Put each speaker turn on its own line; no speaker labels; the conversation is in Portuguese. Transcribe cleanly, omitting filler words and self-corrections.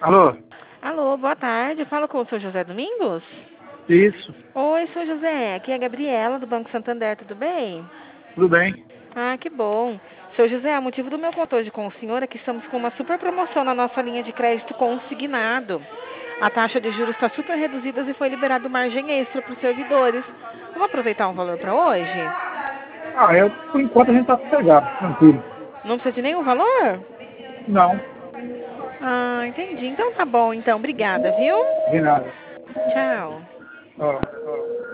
Alô?
Alô, boa tarde. Falo com o senhor José Domingos?
Isso,
Oi, senhor José. Aqui é a Gabriela, do Banco Santander. Tudo bem?
tudo bem?
Ah, que bom. Senhor José, o motivo do meu contato hoje com o senhor é que estamos com uma super promoção na nossa linha de crédito consignado. A taxa de juros está super reduzida e foi liberado margem extra para os servidores. Vamos aproveitar um valor para hoje?
Por enquanto a gente tá sossegado, tranquilo.
Não precisa de nenhum valor?
Não,
Ah, entendi. Então tá bom, então. Obrigada, viu?
de nada.
Tchau.
Ó.